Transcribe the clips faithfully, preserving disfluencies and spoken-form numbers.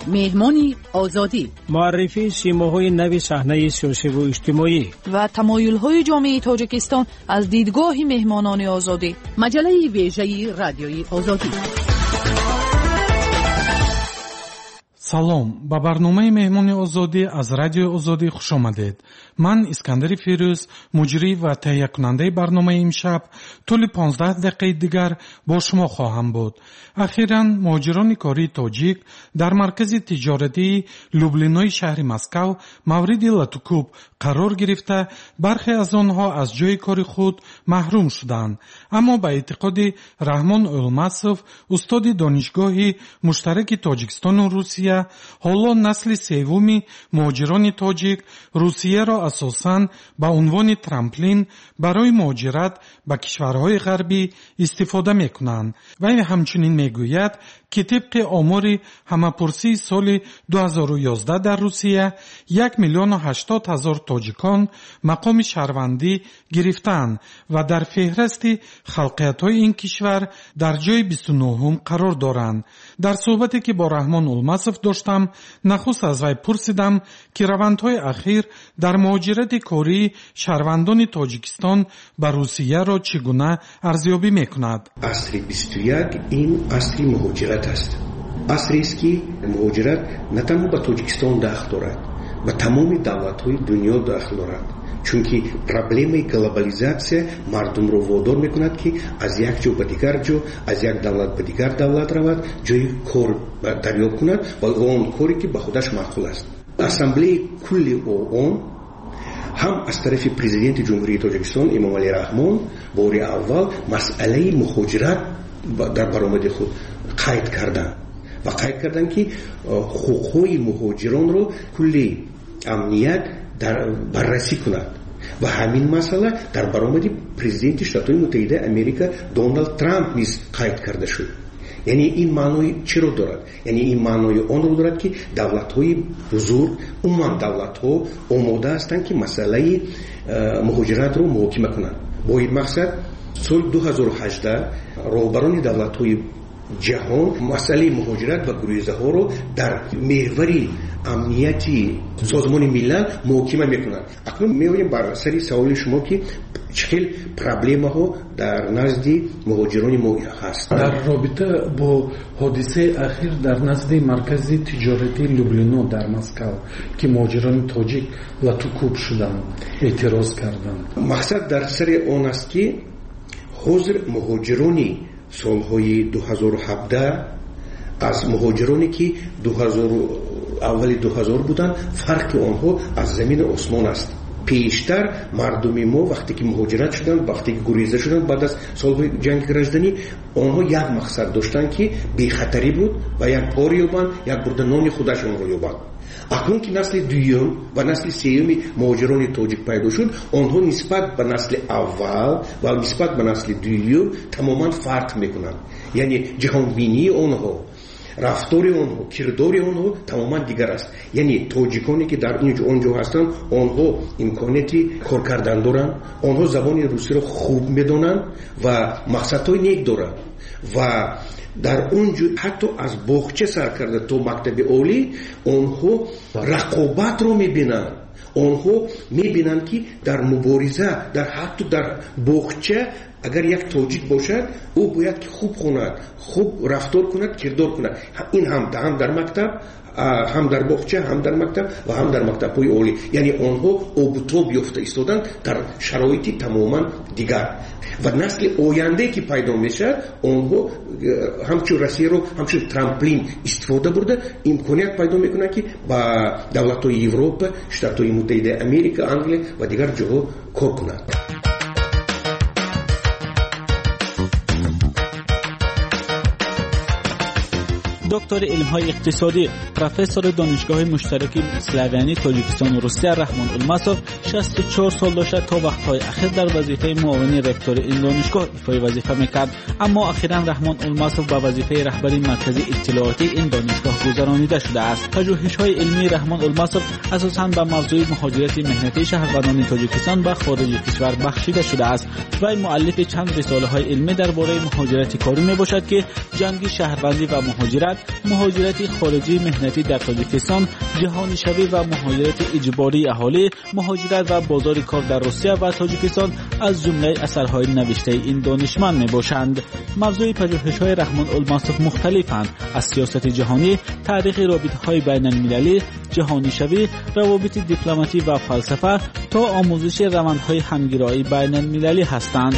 مهمانی آزادی، معرفی سیماهای نوی صحنه سیاسی و اجتماعی و تمایل‌های جامعه تاجیکستان از دیدگاه مهمانان آزادی. مجله ویژه رادیوی آزادی. салом, ба барномаи меҳмони озодӣ аз радиои озодӣ хуш омадед. ман Искандари Фирӯз, муҷрӣ ва таҳиякунандаи барномаи имшаб, тӯли понздаҳ дақиқаи дигар бо шумо хоҳам буд. ахиран муҳоҷирони кории тоҷик дар маркази тиҷоратии Люблинои шаҳри Москав мавриди латукуб қарор гирифта, бархе аз онҳо аз ҷои кори худ маҳрум шуданд. аммо ба эътиқоди Раҳмон Улмасов, устоди донишгоҳи муштараки Тоҷикистону Русия, ҳоло насли севуми муҳоҷирони тоҷик Русияро асосан ба унвони трамплин барои муҳоҷират ба кишварҳои ғарбӣ истифода мекунанд. вай ҳамчунин мегӯяд ки тибқи омори ҳамапурсии соли ду ҳазору ёздаҳ дар Русия як миллиону ҳаштод ҳазор тоҷикон мақоми шаҳрвандӣ гирифтаанд ва дар феҳристи халқиятҳои ин кишвар дар ҷои бисту нӯҳум қарор доранд. дар суҳбате ки бо Раҳмон Улмасов доштам, нахуст аз вай пурсидам ки равандҳои ахир дар муҳоҷирати кории шаҳрвандони Тоҷикистон ба Русияро чӣ гуна арзёбӣ мекунад. асри бисту як ин асри муҳоҷират аст. асрест ки муҳоҷират на танҳо ба Тоҷикистон дахл дорад, ба тамоми давлатҳои дунё дахл дорад. чунки проблемаи глобализатсия мардумро водор мекунад ки аз як ҷо ба дигар ҷо, аз як давлат ба дигар давлат равад, ҷои кор дарёб кунад ва он коре ки ба худаш маъқул аст. ассамблеяи кулли оон ҳам аз тарафи президенти ҷумҳурии Тоҷикистон Эмомалӣ Раҳмон бори аввал масъалаи муҳоҷират дар баромади худ қайд карданд ва қайд карданд ки ҳуқуқҳои муҳоҷиронро кулли амният дар баррасӣ кунад ва ҳамин масъала дар баромади президенти Штатҳои Муттаҳидаи Америка Дональд Трамп низ қайд карда шуд. яъне ин маънои чиро дорад? яъне ин маънои онро дорад ки давлатҳои бузург, умуман давлатҳо омода ҳастанд ки масъалаи муҳоҷиратро муҳокима кунанд. бо ин мақсад соли ду ҳазору ҳаждаҳ роҳбарони давлатҳои ҷаҳон масъалаи муҳоҷират ва гурӯйзаҳоро дар меҳвари амнияти созмони милал муҳокима мекунанд. акнун меоем бар сари саволи шумо ки чӣ хел проблемаҳо дар назди муҳоҷирони мо ҳаст. дар робита бо ҳодисаи ахир дар назди маркази тиҷоратии Люблино дар Москав ки муҳоҷирони тоҷик латукуб шуданд, эътироз карданд. мақсад дар сари он аст ки ҳозир муҳоҷирони солҳои ду ҳазору ҳабдаҳ аз муҳоҷироне ки аввали ду ҳазор буданд, фарқи онҳо аз замину осмон аст. пештар мардуми мо вақте ки муҳоҷират шуданд, вақте ки гуреза шуданд баъд аз солҳои ҷанги гражданӣ, онҳо як мақсад доштанд ки бехатарӣ буд ва як пори ёбанд, як бурда нони худашонро ёбанд. акнун ки насли дуюм ва насли сеюми муҳоҷирони тоҷик пайдо шуд, онҳо нисбат ба насли аввал ва нисбат ба насли дуюм тамоман фарқ мекунанд. яъне ҷаҳонбинии онҳо, рафтори онҳо, кирдори онҳо тамоман дигар аст. яъне тоҷиконе ки дар он ҷо ҳастанд, онҳо имконияти кор кардан доранд, онҳо забони русиро хуб медонанд ва мақсадҳои нек доранд ва дар он ҷо ҳатто аз боғча сар карда то мактаби олӣ онҳо рақобатро мебинанд. онҳо мебинанд ки дар мубориза, дар ҳатто дар боғча агар як тоҷик бошад, ӯ бояд ки хуб хонад, хуб рафтор кунад, кирдор кунад. ин ҳам ҳам дар мактаб, ҳам дар боғча, ҳам дар мактаб ва ҳам дар мактабҳои олӣ. яъне онҳо обутоб ёфта истоданд дар шароити тамоман дигар. ва насли оянде ки пайдо мешавад, онҳо ҳамчун Россияро ҳамчун трамплин истифода бурда имконият пайдо мекунад ки ба давлатҳои Европа, Штатҳои Муттаҳидаи Америка, Англия ва дигар ҷоҳо кор кунад. دکتر علم‌های اقتصادی پروفسور دانشگاه مشترک اسلاویانی تاجیکستان و روسیه رحمان الماسوف شصت و چهار سال داشت تا وقتهای اخیر در وظیفه معاون رکتور این دانشگاه ایفای وظیفه میکرد، اما اخیراً رحمان الماصف به وظیفه رهبری مرکز اطلاعاتی این دانشگاه گذرانیده شده است. پژوهش‌های علمی رحمان الماصف اساساً به موضوع مهاجرت مهنتی شهروندان تاجیکستان به خارج کشور بخشیده شده است. وی مؤلف چند رساله‌های علمی درباره مهاجرت کاری میباشد که جنگ شهروندی و مهاجرت، مهاجرت خارجی مهنتی در تاجیکستان، جهانی شوی و مهاجرت اجباری اهالی، مهاجرت و بازار کار در روسیه و تاجیکستان از جمله اثرهای نوشته این دانشمند میباشند. موضوع پژوهش‌های رحمان الماصف مختلفند، از سیاست جهانی، تاریخ رابطه‌های بین المللی، جهانی شوی، روابط دیپلماتی و فلسفه تا آموزش روندهای همگرایی بین المللی هستند.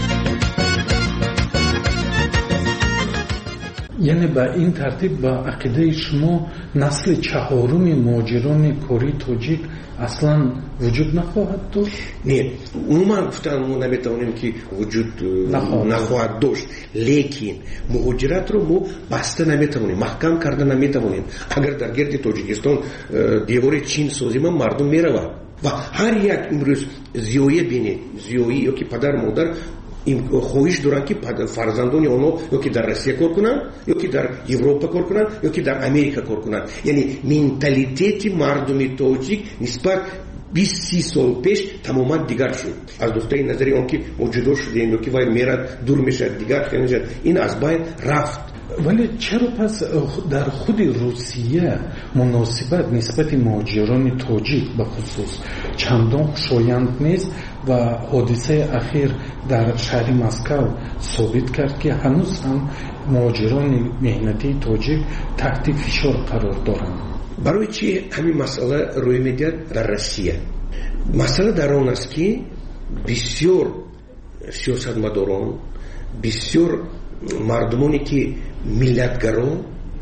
یعنی به این ترتیب با عقیده شما نسل چهارم مهاجران کاری تاجیک اصلا وجود نخواهد داشت؟ نه، عموما گفتن ما نمیتونیم که وجود نخواهد, نخواهد داشت، لیکن مهاجرت رو ما بسته نمیتونیم، محکم کرده نمیتونیم. اگر در گرد تاجیکستان دیوار چین سازیم مردم میروند و هر یک امروز زیویه بینید، زیویی یا که پدر مادر این خواهش دارن که فرزندان اونها یا که در روسیه کار کنن یا که در اروپا کار کنن یا که در امریکا کار کنن. یعنی منتالیتی مردم تاجیک نسبت بیست سال پیش تماما دیگر شد. از نقطه نظری اون که موجود شده یا که وای میرد دور میشه دیگر خیلی این از بین رفت. ولی چرا پس در خود روسیه مناسبت نسبت مهاجران تاجیک به خصوص چندان خوشایند نیست و حادثه اخیر در شهر مسکو ثابت کرد که هنوز هم مهاجران مهنتی تاجیک تحت فشار قرار دارند؟ برای چی همین مسئله روی میدهد در روسیه؟ مسئله در آن است که بسیار سیاستمداران، بسیار مردمانی که ملتگرا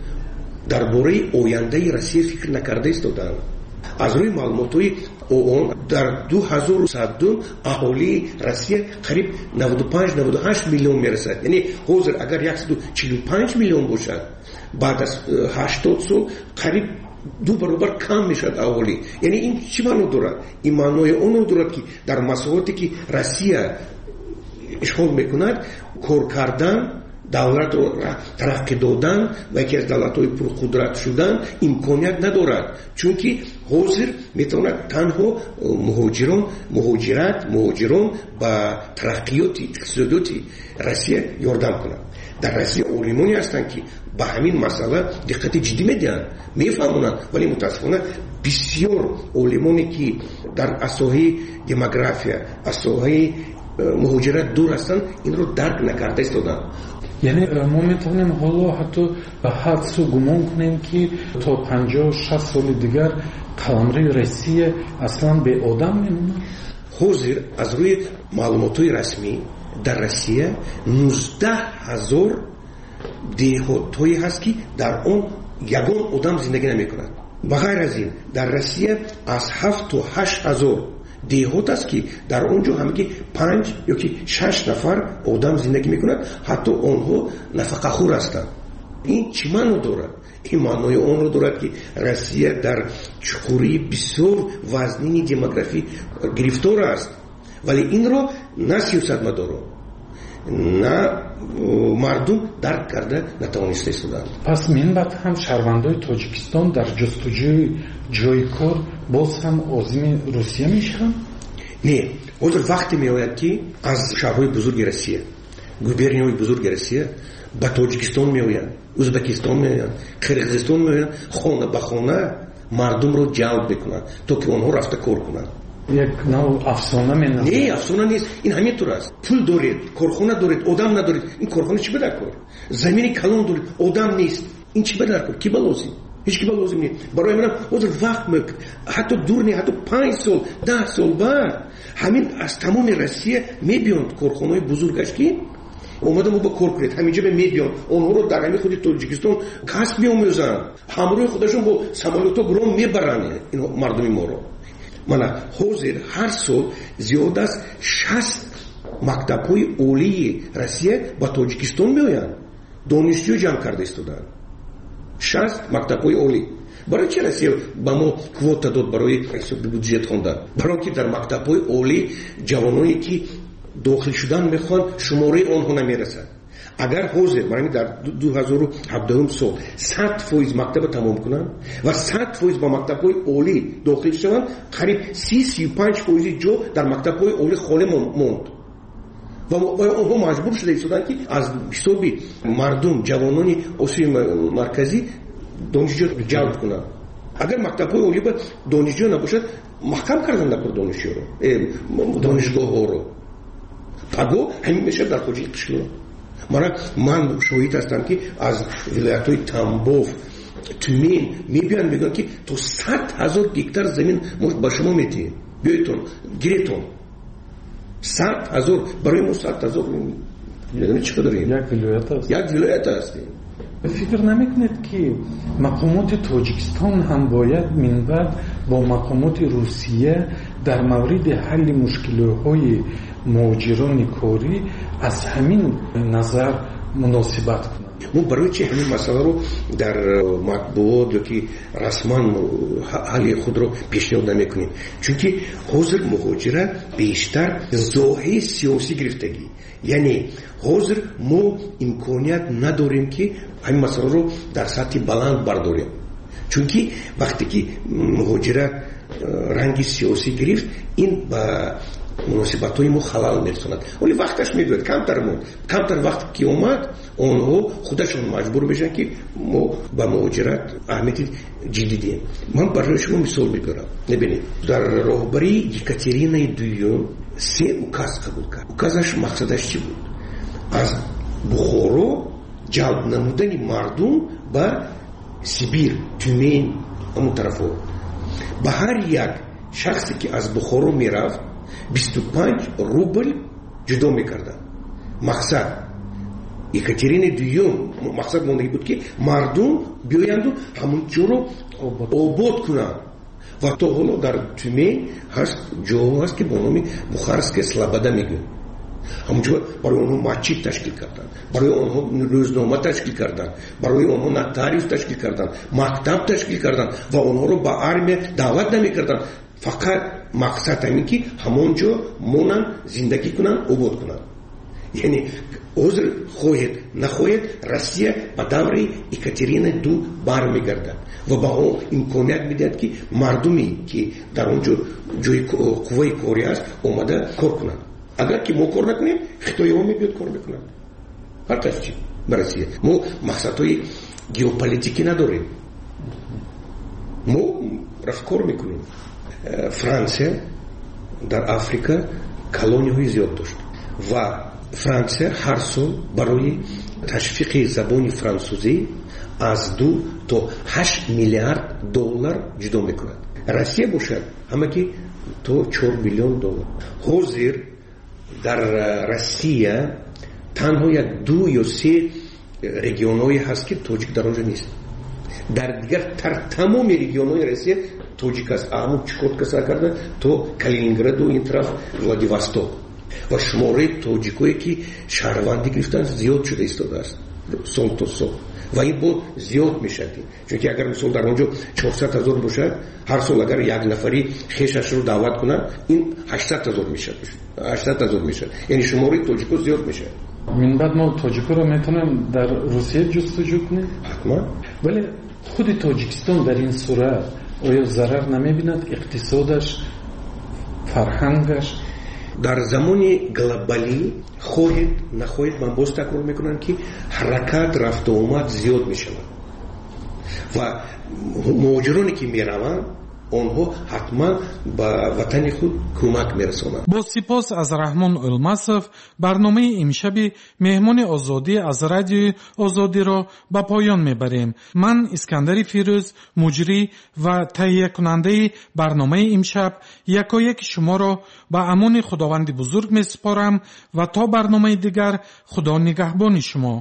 درباره آینده روسیه فکر نکرده ایستادند. از روی معلومات‌های اون در دو هزار و صد اهالی روسیه قریب نود و پنج نود و هشت میلیون میرسد. یعنی حاضر اگر صد و چهل و پنج میلیون باشد بعد از هشتاد سال قریب دو برابر کم میشد اهالی. یعنی این چی معنی دارد؟ این معنی اون دارد که در مساحتی که روسیه اشغال میکند کار کردن، دولت رو ترقی دادن و یکی از دولت‌های پرقدرت شدن امکانیت ندارد، چون که حاضر میتواند تنها مهاجران مهاجرت مهاجران با ترقیات اقتصادی روسیه یاردم کنند. در روسیه علمانی هستند که به همین مسئله دقت جدی میدن، میفهمونن، ولی متاسفانه بسیار علمانی که در ساحه دموگرافی، ساحه مهاجرت دور هستند این رو درک نکرده ایستادن. یعنی ما میتونیم حالا حتی به حدس و گمان کنیم که تا پنجاه شصت سال دیگر قلمرو روسیه اصلا به آدم میمونه. حاضر از روی معلومات‌های رسمی در روسیه نوزده هزار دهات‌هایی هست که در اون یگان آدم زندگی نمی‌کند. بغیر از این در روسیه از هفت تا هشت هزار دیهات است که در اونجا همگی پنج یا که شش نفر آدم زندگی میکنند، حتی اونها نفقه خور هستند. این چی معنی دارد؟ این معنی اون رو دارد که روسیه در چخوری بسیار وزنین دموگرافی گرفتار است، ولی این رو نه سیاستمداران نه مردم درک کرده نتوانسته ایستادند. پس من بعد هم شهروندای تاجیکستان در جستجوی جای کار باز هم عازم روسیه میشن؟ نه، اون وقتی میآید که از شهرهای بزرگ روسیه، گوبرنیای بزرگ روسیه به تاجیکستان میآیند، ازبکستان میآیند، قرقیزستان میآیند، خانه به خانه مردم رو جلب بکنند تا که اونها رفته کار کنند. یک نوع افسانه می نظر؟ نه، افسانه نیست. این همینطور است. پول دارید، کارخانه دارید، آدم ندارید، این کارخانه چی بده کار؟ زمین کلان دارید، آدم نیست، این چی بده کار؟ کی بلازیم؟ هیچ کی بلازیم نیست. برای من اون وقت مک حتی دور نه، حتی پنج سال ده سال بعد همین از تمام روسیه میبیاند کارخانه‌های بزرگش که اومدن با کار کنید، همینجا به میبیان اونها رو در همین خود تاجیکستان کسب میآموزن، همراه خودشون با سمالوتا گرام میبرن این مردم ما رو. من حاضر هر سال زیاد از شصت مکتب‌های عالی روسیه با تاجیکستان میآیند، دانشجو جمع کرده ایستادن. шаст мактабҳои олӣ. барои чи Россия ба мо квота дод барои бюджет хондан? барои ки дар мактабҳои олӣ ҷавононе ки дохил шудан мехоҳанд шумораи онҳо намерасад. агар ҳозир ман дар ду ҳазору ҳабдум сол сад фоиз мактаба тамом кунанд ва сад фоиз ба мактабҳои олӣ дохил шаванд, қариб си сию панҷ фоизи ҷо дар мактабҳои олӣ холе монд ва онҳо маҷбур шуда истоданд ки аз ҳисоби мардум ҷавонони осиёи марказӣ донишҷӯ ҷалб кунанд. агар мактабҳои олӣ ба донишҷӯ набошад, маҳкам кардан накунад донишҷӯро донишгоҳҳоро, таго ҳамин мешавад дар хоҷаи қишло. мана ман шоҳид ҳастам ки аз вилоятҳои Тамбов, Тюмень мебиёнд мегӯянд ки то сад ҳазор гектар замин мо ба шумо медиҳем, биёедтон гиретон. сад ҳазор барои мо сад ҳазор чӣ қадарем? як вилоят аст. як вилоят аст. фикр намекунед ки мақомоти Тоҷикистон ҳам бояд минбаъд бо мақомоти Русия дар мавриди ҳалли мушкилоҳои муҳоҷирони корӣ аз ҳамин назар муносибат кунанд? мо барои чи ҳамин масъаларо дар матбуот ёки расман ҳалли худро пешниҳод намекунем? чунки ҳозир муҳоҷират бештар зоҳаи сиёсӣ гирифтагӣ, яъне ҳозир мо имконият надорем ки ҳамин масъаларо дар сатҳи баланд бардорем. чунки вақте ки муҳоҷират ранги сиёсӣ гирифт, ин ба муносибатҳои мо халал мерасонад. вале вақташ мегӯяд, камтар монд, камтар вақт ки омад, онҳо худашон маҷбур мешаванд ки мо ба муҳоҷират аҳамияти ҷиддӣ диҳем. ман барои шумо мисол мебарам. набинед, дар роҳбарии Екатеринаи дуюм се указ қабул кард. указаш мақсадаш чӣ буд? аз Бухоро ҷалб намудани мардум ба Сибир, Тюмень, ҳамон тарафҳо. ба ҳар як шахсе ки аз Бухоро мерафт бисту панҷ рубл ҷудо мекарданд. мақсад Екатерина дуюм мақсад мондагӣ буд ки мардум биёянду ҳамон ҷоро обод кунанд. ва то ҳоло дар Тюмень ҳаст ҷоҳо ҳаст ки бо номи Бухарская слобода мегӯянд. ҳамонҷо барои онҳо масҷид ташкил карданд, барои онҳо рӯзнома ташкил карданд, барои онҳо нотариус ташкил карданд, мактаб ташкил карданд ва онҳоро ба армия даъват намекарданд. фақат мақсад ҳамин ки ҳамон ҷо монанд, зиндагӣ кунанд, обод кунанд. яъне ҳозир хоҳед нахоҳед Россия ба давраи Екатерина ду бармегардад ва ба он имконият медиҳад ки мардуме ки дар он ҷо ҷои қувваи корӣ аст омада кор кунанд. агар ки мо кор накунем, хитоиҳо мебиёд кор мекунанд. ҳарташ чи ба Россия мо мақсадҳои геополитикӣ надорем, мо рафт кор мекунем. франсия дар Африка колонияҳои зиёд дошт ва франсия ҳар сол барои ташвиқи забони франсузӣ аз ду то ҳашт миллиард доллар ҷудо мекунад. Россия бошад ҳамагӣ то чор миллион доллар. ҳозир дар Россия танҳо як ду ё се регионҳое ҳаст ки тоҷик дар он ҷо нест. дар дигар тар тамоми регионҳои Россия тоҷик аст. аммо чукотка сар карда то Калининграду ин тараф Владивосток ва шумораи тоҷикое ки шаҳрвандӣ гирифтанд зиёд шуда истодааст сол то сол ва ин бо зиёд мешавад. чунки агар мисол дар онҷо чорсад ҳазор бошад, ҳар сол агар як нафари хешашро даъват кунад, ин ҳаштад ҳазор мешавад. ҳаштад ҳазор мешавад. яъне шумораи тоҷико зиёд мешавад. минбаъд мо тоҷикоро метавонем дар Русия ҷустуҷӯ кунем? ҳатман. вале худи Тоҷикистон дар ин сурат оё зарар намебинад? иқтисодаш, фарҳангаш? дар замони глобалӣ хоҳед нахоҳед, ман боз такрор мекунам ки ҳаракат рафту омад зиёд мешавад ва муҳоҷироне ки мераванд онҳо ҳатман ба ватани худ кӯмак мерасонанд. бо сипос аз Раҳмон Олмасов барномаи имшаби меҳмони озодӣ аз радиои озодиро ба поён мебарем. ман Искандари Фирӯз, муҷрӣ ва таҳиякунандаи барномаи имшаб, якояки шуморо ба амони худованди бузург месупорам ва то барномаи дигар, худо нигаҳбони шумо.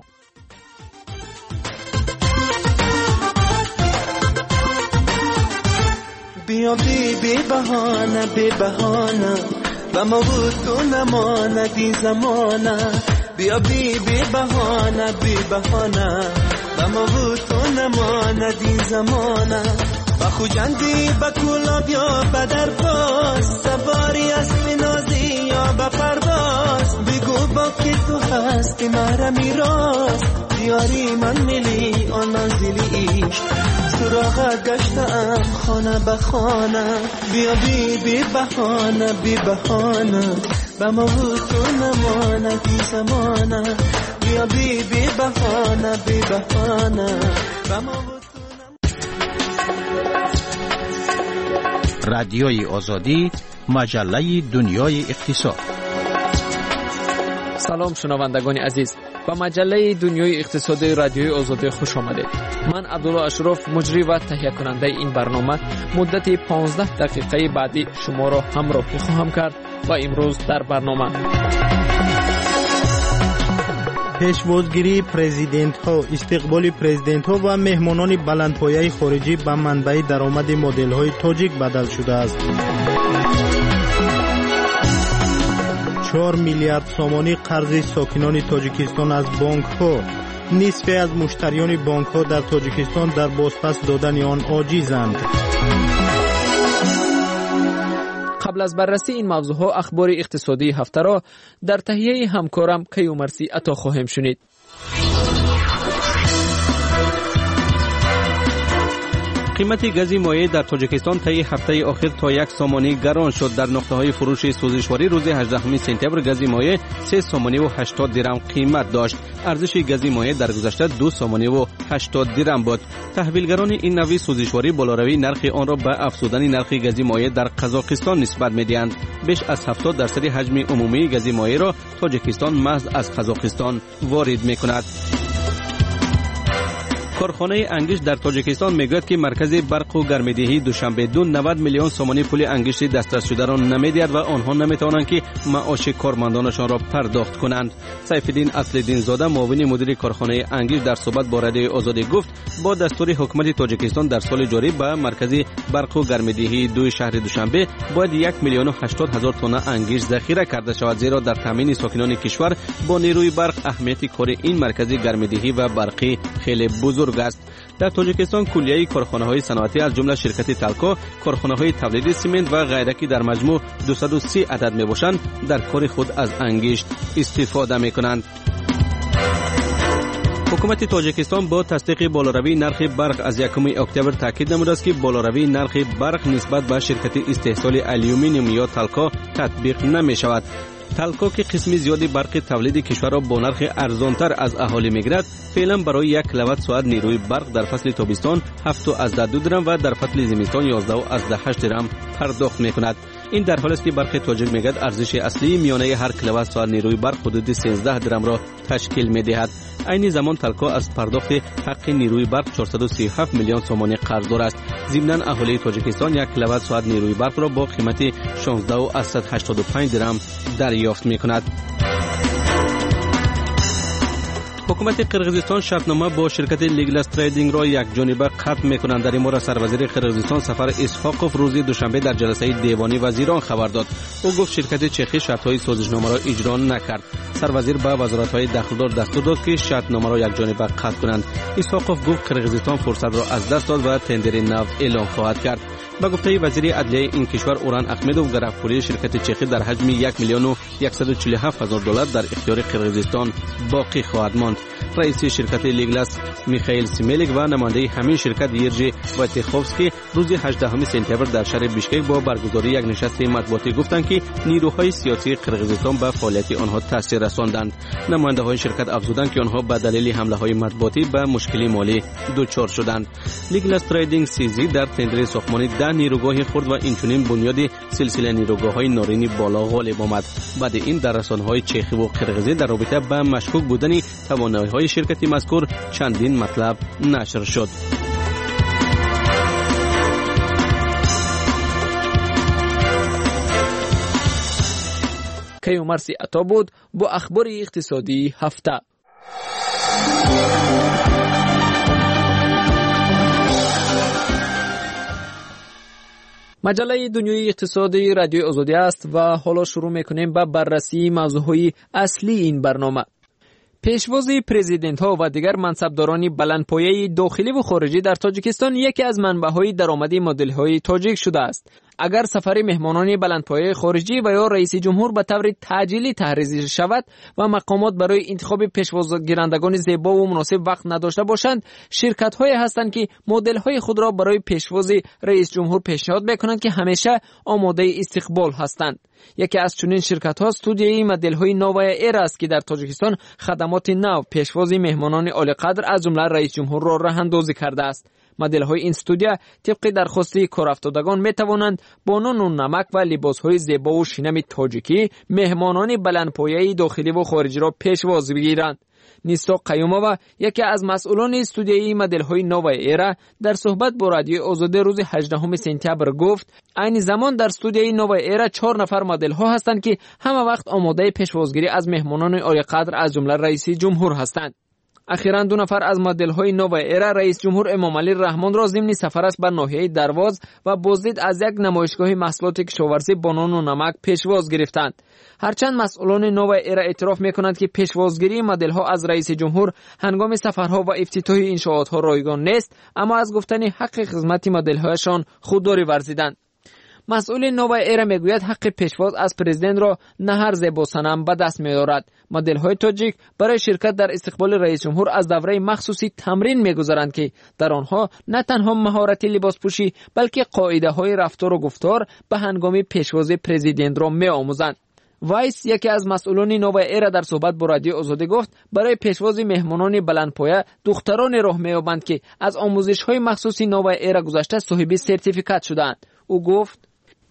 بیا بی بی بهانه بی بهانه و ما بود تو نماند این زمانه بیا بی بی بهانه بی بهانه و ما و تو نماند این زمانه با خوجندی با کولا بیا بدر باز سواری اسب نازی یا با پرواز بگو با که تو هستی مرا میراز دیاری من ملی آن منزلی عشق سراغ گشتم خانه به خانه بیا بی بی بهانه بی بهانه با ما و تو نمانه بی زمانه بیا بی بی بهانه بی بهانه با ما و رادیوی آزادی، مجله دنیای اقتصاد. سلام شنوندگان عزیز، با مجله دنیای اقتصادی رادیوی آزادی خوش آمدید. من عبدالله اشرف، مجری و تهیه کننده این برنامه، مدت پانزده دقیقه بعدی شما را همراهی خواهم کرد و امروز در برنامه پیشوازگیری پرزیدنت ها، استقبال پرزیدنت ها و مهمانان بلندپایه خارجی به منبع درآمد مدل های تاجیک بدل شده است. چهار میلیارد سومانی قرض ساکنان تاجیکستان از بانک ها. نصف از مشتریان بانک ها در تاجیکستان در بازپس دادن آن عاجزند. قبل از بررسی این موضوعها اخبار اقتصادی هفته را در تهیه همکارم کیومرسی عطا خواهیم شنید. قیمت گاز مایع در تاجیکستان طی هفته آخر تا یک سومانی گران شد. در نقطه‌های فروش سوزشواری روز هجدهم سپتامبر گاز مایع سه سومانی و هشتاد درم قیمت داشت. ارزش گاز مایع در گذشته دو سومانی و هشتاد درم بود. تحویلگران این نوع سوزشواری بالاروی نرخ آن را به افزودن نرخ گاز مایع در قزاقستان نسبت می‌دهند. بیش از هفتاد درصد حجم عمومی گاز مایع را تاجیکستان محض از قزاقستان وارد می‌کند. کارخانه انگشت در تاجیکستان میگوید که مرکز برق و گرمایدهی دوشنبه دو نود میلیون سومانی پول انگشت دسترس شده را نمیدهد و آنها نمیتوانند که معاش کارمندانشان را پرداخت کنند. سیفالدین اصل‌الدین زاده معاون مدیر کارخانه انگشت در صحبت با رادیو آزادی گفت با دستور حکومت تاجیکستان در سال جاری به مرکز برق و گرمایدهی دو شهر دوشنبه باید یک میلیون و هشتاد هزار تن انگشت ذخیره کرده شود، زیرا در تامین ساکنان کشور با نیروی برق اهمیت کار این مرکز گرمایدهی و برقی خیلی بزرگ است. در تاجیکستان کلیه کارخانه‌های صنعتی از جمله شرکت تلکو، کارخانه‌های تولید سمنت و غیره که در مجموع دویست و سی عدد میباشند در کار خود از انگشت استفاده میکنند. حکومت تاجیکستان با تصدیق بالاروی نرخ برق از یکم اکتبر تاکید نموده است که بالاروی نرخ برق نسبت به شرکت استحصال آلومینیوم یا تلکو تطبیق نمی شود. تلکو که قسم زیادی برق تولید کشور را با نرخ ارزانتر از اهالی میگیرد، فعلا برای یک کیلووات ساعت نیروی برق در فصل تابستان هفت و از دو درم و در فصل زمستان یازده و از هشت درم پرداخت میکند. این در حالی است که برق تاجیک میگوید ارزش اصلی میانه هر کیلووات ساعت نیروی برق حدود سیزده درم را تشکیل میدهد. عین زمان تلکو از پرداخت حق نیروی برق چهارصد و سی و هفت میلیون سومانی قرضدار است. ضمن اهالی تاجیکستان یک کیلووات ساعت نیروی برق را با قیمت شانزده و از صد و هشتاد و پنج درم دریافت میکند. حکومت قرقیزستان شرطنامه با شرکت لیگلاس تریدینگ را یک جانبه ختم میکنند. در این مورد سروزیر قرقیزستان سفر اسحاقوف روز دوشنبه در جلسه دیوانی وزیران خبر داد. او گفت شرکت چخی شرطهای سازشنامه را اجرا نکرد. سروزیر به وزارت‌های داخلدار دستور داد که شرطنامه را یک جانبه قطع کنند. اسحاقوف گفت قرقیزستان فرصت را از دست داد و تندر نفت اعلام خواهد کرد. با گفته وزیر عدلیه این کشور اوران احمدوف گرفتگیری شرکت چخی در حجم یک میلیون و صد و چهل و هفت هزار دلار در اختیار قرقیزستان باقی خواهد ماند. رئیس شرکت لیگلاس میخائیل سیملیک و نماینده همین شرکت یرجی وایتخوفسکی روز هجدهم سپتامبر در شهر بیشکک با برگزاری یک نشست مطبوعاتی گفتند که نیروهای سیاسی قرقیزستان به فعالیت آنها تاثیر رساندند. نماینده های شرکت افزودند که آنها به دلیل حمله های مطبوعاتی به مشکلی مالی دچار شدند. لیگلاس تریدینگ سیزی در تندر ساختمان ده نیروگاه خرد و اینچنین بنیاد سلسله نیروگاه‌های نارینی بالا غالب آمد. بعد این در رسانه‌های چخی و قرقیزی در رابطه با مشکوک بودن توانایی‌های شرکتی مذکور چندین مطلب نشر شد. کیومرسی عطا بود با اخبار اقتصادی هفته. مجله دنیای اقتصادی رادیو آزادی است و حالا شروع میکنیم با بررسی موضوعهای اصلی این برنامه. پیشوازی پرزیدنت‌ها و دیگر منصبداران بلندپایه داخلی و خارجی در تاجیکستان یکی از منبع‌های درآمدی مدل‌های تاجیک شده است. اگر سفر مهمانان بلندپایه خارجی و یا رئیس جمهور به طور تعجیلی تحریزی شود و مقامات برای انتخاب پیشوازگیرندگان زیبا و مناسب وقت نداشته باشند، شرکت‌هایی هستند که مدل‌های خود را برای پیشوازی رئیس جمهور پیشنهاد می‌کنند که همیشه آماده استقبال هستند. یکی از چنین شرکت‌ها استودیوی مدل‌های نوای ایر است که در تاجیکستان خدمات نو پیشوازی مهمانان عالی‌قدر از جمله رئیس جمهور را راه‌اندازی کرده است. مدل‌های این استودیو طبق درخواستی کارافتادگان می‌توانند با نان و نمک و لباس‌های زیبا و شینم تاجیکی مهمانان بلندپایه داخلی و خارجی را پیشواز بگیرند. نیستا قیومова یکی از مسئولان استودیوی مدل‌های نوای ایر در صحبت با رادیوی آزادی روز هجدهم سپتامبر گفت عین زمان در استودیوی نوای ایر چهار نفر مدل‌ها هستند که همه وقت آماده پیشوازگیری از مهمانان عالی‌قدر از جمله رئیس جمهور هستند. اخیراً دو نفر از مدل‌های نوای ایر رئیس جمهور امامعلی رحمان را ضمن سفرش به ناحیه درواز و بازدید از یک نمایشگاه محصولات کشاورزی با نان و نمک پیشواز گرفتند. هرچند مسئولان نوای ایر اعتراف می‌کنند که پیشوازگیری مدل‌ها از رئیس جمهور هنگام سفرها و افتتاح انشاءات‌ها رایگان نیست، اما از گفتن حق خدمت مدل‌هایشان خودداری ورزیدند. مسئول نوای ایر میگوید حق پیشواز از پرزیدنت را نه هر زیبا صنم به دست می‌آورد. مدل‌های تاجیک برای شرکت در استقبال رئیس جمهور از دوره مخصوصی تمرین می‌گذارند که در آنها نه تنها مهارت لباسپوشی بلکه قاعده‌های رفتار و گفتار به هنگام پیشوازی پرزیدنت را می‌آموزند. وایس یکی از مسئولان نوای ایر در صحبت با رادیو آزادی گفت برای پیشوازی مهمانان بلندپایه دختران راه می‌یابند که از آموزش‌های مخصوصی نوای ایر گذشته صاحب سرتیفیکات شدند. او گفت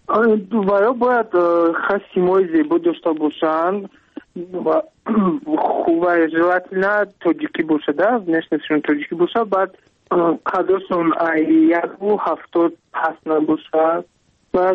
دوباره باید خصیمای زیبا داشته باشند و خوب اجرات نه تاجیکی باشده نشنشون تاجیکی باشه بعد قدرشون یک و هفتاد پس نباشه بعد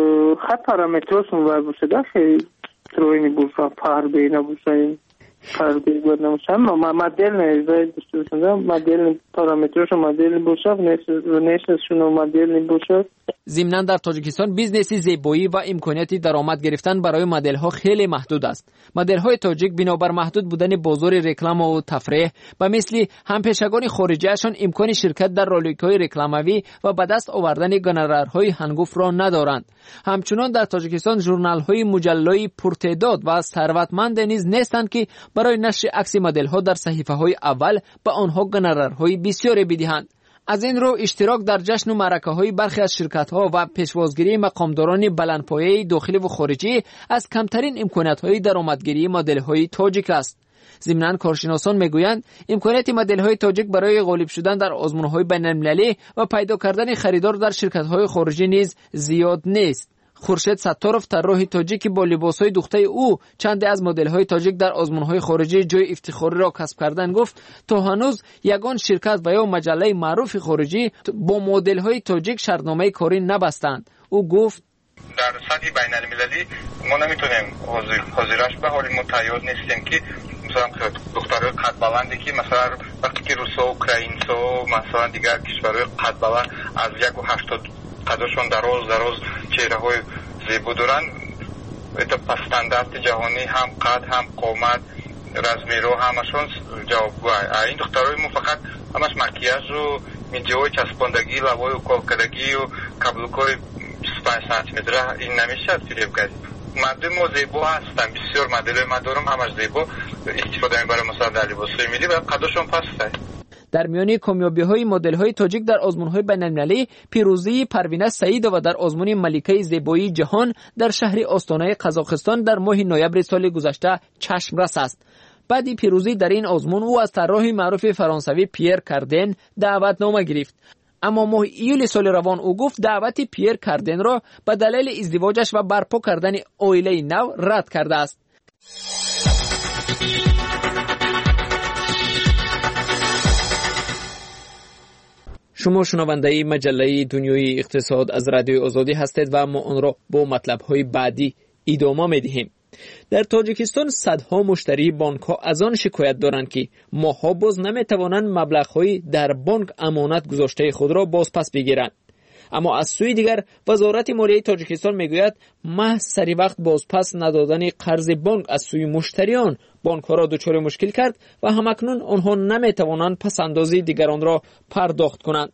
خط پارامترشون باید باشده خیلی تروینی باشه پربی نباشه پربی باید نباشه اما مدل نیزه داشته باشده مدل پارامترشون مدل باشه و نشنشون مدل باشه. ضمناً در تاجیکستان بیزنسی زیبایی و امکانیت درآمد گرفتن برای مدل‌ها خیلی محدود است. مدل‌های تاجیک بنابر محدود بودن بازار رکلام و تفریح و مثل همپیشگان خارجی‌شان امکان شرکت در رالویک‌های رکلاموی و به دست آوردن گونرارهای هنگفت را ندارند. همچنان در تاجیکستان ژورنال‌های مجلای پرتعداد و ثروتمند نیز نیستند که برای نشر عکس مدل‌ها در صحیفه‌های اول به آنها گونرارهای بسیاری بدهند. از این رو اشتراک در جشن و معرکه‌های برخی از شرکت‌ها و پیشوازگیری مقامداران بلندپایه داخلی و خارجی از کمترین امکانات‌های درآمدگیری مدل‌های تاجیک است. ضمناً کارشناسان میگویند امکانات مدل‌های تاجیک برای غالب شدن در آزمون‌های بین‌المللی و پیدا کردن خریدار در شرکت‌های خارجی نیز زیاد نیست. خورشید ستارов طراح تاجیک با لباس‌های دوخته او چند از مدل‌های تاجیک در آزمون‌های خارجی جای افتخاری را کسب کردن گفت تا هنوز یگان شرکت و یا مجله معروف خارجی با مدل‌های تاجیک شرطنامه کاری نبستند. او گفت در سطح بین‌المللی ما نمیتونیم حاضرش به حال متعهد نیستیم که مثلا دخترای قد بلندی که مثلا وقتی که روسا و اوکراینسا مثلا دیگر کشورهای قد بلند از یک و هشتاد قدرشون دراز دراز چهره های زیبا دارن ایتا پس استاندارد جهانی هم قد هم قامت رزمی رو همشون جوابگوه. این دخترهای ما فقط همش مکیاژ و میجای چسباندگی لبای و کالکدگی و کبلوکای بیست و پنج سانتی متر این نمیشه فریب کرد. مدل ما زیبا هستن بسیار مدل ما دارم همش زیبا استفاده میبرم مثلا در لباسای ملی و قدرشون پسته. در میان کامیابی‌های مدل‌های تاجیک در آزمون‌های بین‌المللی پیروزی پروینه سعید و در آزمون ملکه زیبایی جهان در شهر آستانه قزاقستان در ماه نوامبر سال گذشته چشمرس است. بعد پیروزی در این آزمون او از طراح معروف فرانسوی پیر کاردن دعوتنامه گرفت. اما ماه ایول سال روان او گفت دعوت پیر کاردن را به دلیل ازدواجش و برپا کردن عائله نو رد کرده است. شما شنونده مجله دنیای اقتصاد از رادیو آزادی هستید و ما آن را با مطلب‌های بعدی ادامه می‌دهیم. در تاجیکستان صدها مشتری بانک‌ها از آن شکایت دارند که ماه‌ها باز نمی‌توانند مبلغ‌های در بانک امانت گذاشته خود را باز پس بگیرند. اما از سوی دیگر وزارت مالیه تاجیکستان میگوید محض سری وقت بازپس ندادن قرض بانک از سوی مشتریان بانک‌ها را دچار مشکل کرد و همکنون آنها نمیتوانند پس‌اندازی دیگران را پرداخت کنند.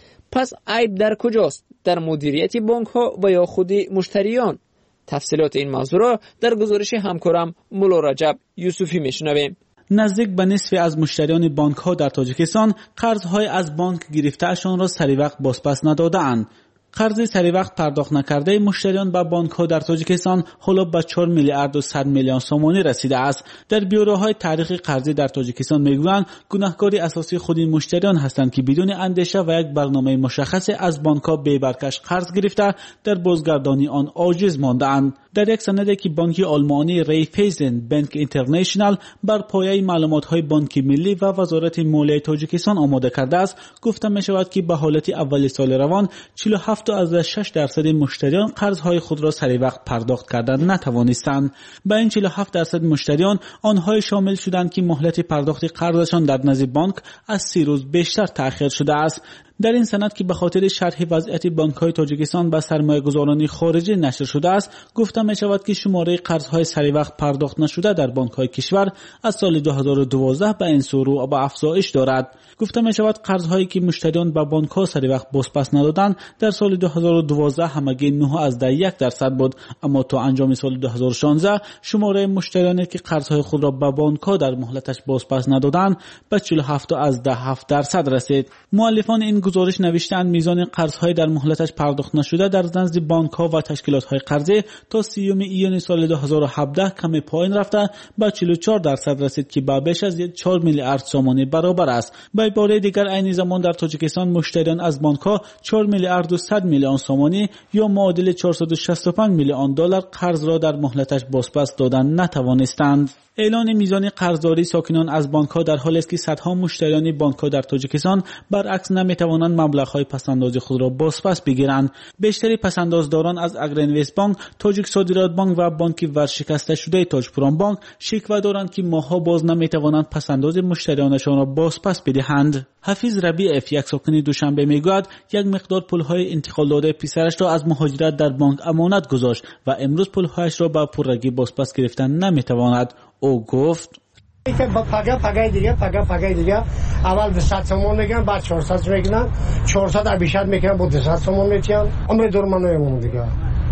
پس عیب در کجاست؟ در مدیریت بانک‌ها و یا خود مشتریان؟ تفصیلات این موضوع را در گزارش همکارم مولا رجب یوسفی میشنویم. نزدیک به نصف از مشتریان بانک‌ها در تاجیکستان قرض‌های از بانک گرفته‌شان را سری وقت بازپس نداده‌اند. قرض سری وقت پرداخت نکرده مشتریان به بانک‌ها در تاجیکستان حالا به چهار میلیارد و صد میلیون سومانی رسیده است. در بیوروهای تاریخ قرضی در تاجیکستان میگویند گناهکار اساسی خود این مشتریان هستند که بدون اندیشه و یک برنامه مشخص از بانک‌ها بی برکش قرض گرفته در بازگردانی آن عاجز مانده‌اند. در یک سندی که بانک آلمانی ریفیزن بانک اینترنشنال بر پایه معلومات‌های بانک ملی و وزارت مالیه تاجیکستان آماده کرده است، گفته می‌شود که به حالت اول سال روان چهل و هفت و شش درصد مشتریان قرض‌های خود را سری وقت پرداخت کردن نتوانستند. با این چهل و هفت درصد مشتریان آنها شامل شدند که مهلت پرداخت قرضشان در نزد بانک از سی روز بیشتر تأخیر شده است. در این سند که به خاطر شرح وضعیت بانک‌های تاجیکستان به سرمایه‌گذاران خارجی نشر شده است، گفته می‌شود که شماره قرض‌های سری وقت پرداخت نشده در بانک‌های کشور از سال دو هزار و دوازده به این سو رو به افزایش دارد. گفته می‌شود قرض‌هایی که مشتریان به بانک‌ها سری وقت بازپس ندادند در سال دو هزار و دوازده همگی نه ازده یک درصد بود، اما تا انجام سال دو هزار و شانزده شماره مشتریانی که قرض‌های خود را به بانک‌ها در مهلتش بازپس ندادند به چهل و هفت ازده هفت درصد رسید. مؤلفان این گزارش نوشتند میزان قرض‌های در مهلتش پرداخت نشده در نزد بانک‌ها و تشکیلات‌های قرضی تا سیوم ایون سال دو هزار و هفده کمی پایین رفته به چهل و چهار درصد رسید که به بیش از چهار میلیارد سومانی برابر است. به عباره دیگر عین زمان در تاجیکستان مشتریان از بانک‌ها چهار میلیارد و صد میلیون سومانی یا معادل چهارصد و شصت و پنج میلیون دلار قرض را در مهلتش بازپس دادن نتوانستند. اعلان میزان قرضداری ساکنان از بانک‌ها در حالی است که صدها مشتریان بانک‌ها در تاجیکستان برعکس نمی‌توانند مبلغ‌های پس‌انداز خود را بازپس بگیرند. بیشتری پس‌اندازداران از اگرینویست بانک، تاجیک صادرات بانک و بانک ورشکسته شده تاجپوران بانک شکوه دارند که ماه‌ها باز نمی‌توانند پس‌انداز مشتریانشان را بازپس بدهند. حفیظ ربیعف یک ساکن دوشنبه میگوید یک مقدار پول‌های انتقال داده پسرش را از مهاجرت در بانک امانت گذاشت و امروز پول‌هایش را به پررگی بازپس گرفتن نمی‌تواند. او گفت که با پگا پگای دیگه پگا پگای دیگه اول دویست تومان میگن بعد چهارصد میگن چهارصد در بیشتر میگن با دویست تومان میتیان عمر دور من نمیمونم دیگه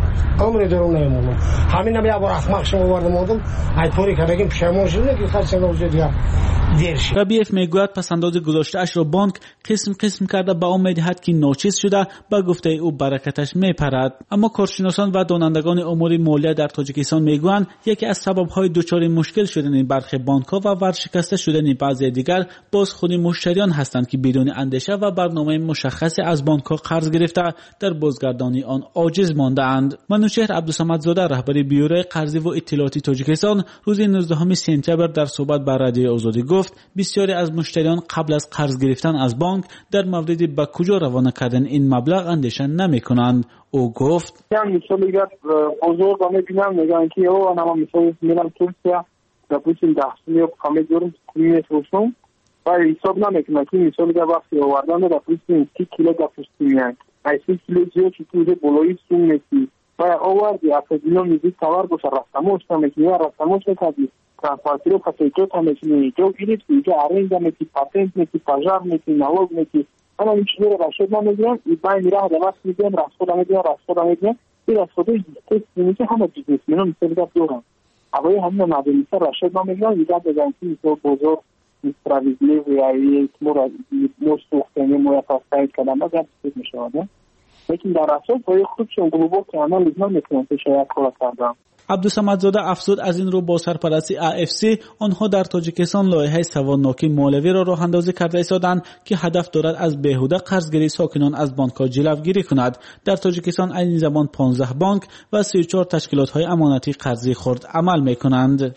عمر دور نمیمونم همین نمی ابر احمق شما وردم اومدم ای پوری که بگیم پشیمون شدم که خاص نوزه دیگه دیرش. ربیعف میگوید پس‌انداز گذاشته اش را بانک قسم قسم کرده با امید هست که ناچیز شده با گفته او برکتش میپرد. اما کارشناسان و دانندگان امور مالیه در تاجیکستان میگویند یکی از سبب‌های دچار مشکل شدن برخی بانک‌ها و ورشکسته شدن بعضی دیگر باز خود مشتریان هستند که بدون اندیشه و برنامه مشخصی از بانک‌ها قرض گرفته در بازگردانی آن عاجز مانده‌اند. منوچهر عبدالصمدزاده رهبر بیوروی قرضی و اطلاعاتی تاجیکستان روز نوزدهم سپتامبر در صحبت با رادیو آزادی گفت بسیاری از مشتریان قبل از قرض گرفتن از بانک در مورد به کجا روانه کردن این مبلغ اندیشه نمی‌کنند. او گفت مثال دیگر بزرگ با میبینم میگن که او انا مثال میرم ترکیه допустим دهمی کمی دورم کمیت روشم و حساب نمیکنم که مثال دیگر وقتی آوردن допустим سی کیلو допустим ای سی کیلو زیو چی توی بلوی سوم میسی و آوردی اپدینو میزی توار باشه رفتموش نمیکنی و رفتموش نکردی ترانسفاتیرو پاسیجو تامیشنی جو گیریت میگه ارنج میکی پاتنت میکی پاجار میکی نالوگ میکی انا این چیزی رو رشد نمیگم ای بای میره دواس میگم راسخود میگم راسخود میگم این راسخودی است میگه همه چیزی منو مثلا دورم اولی همین مدرسه رشد نمیگم میگه دادنسی تو بزرگ استراویزلی و ای مورا مستوختنی مورا پاستای کلام بعد چیز میشه نه لیکن در اصل پای خودشون گلوبو که آنالیز نمیکنن که شاید کار کردن. عبدالصمدزاده افزود از این رو با سرپرستی ای اف سی آنها در تاجیکستان لایحه سوادناکی مولوی را راه اندازی کرده ایستادند که هدف دارد از بیهوده قرضگیری ساکنان از بانک‌ها جلوگیری کند. در تاجیکستان این زمان پانزده بانک و سی و چهار تشکیلات‌های امانتی قرضی خرد عمل می‌کنند.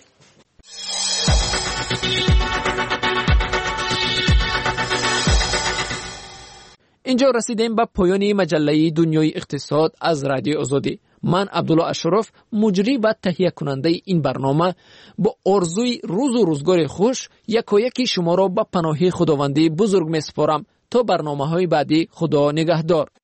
اینجا رسیدیم به پایان مجله دنیای اقتصاد از رادیو آزادی. من عبدالله اشرف مجری و تهیه کننده این برنامه با آرزوی روز و روزگار خوش یکایک شما را به پناه خداوندی بزرگ میسپارم تا برنامه های بعدی. خدا نگهدار.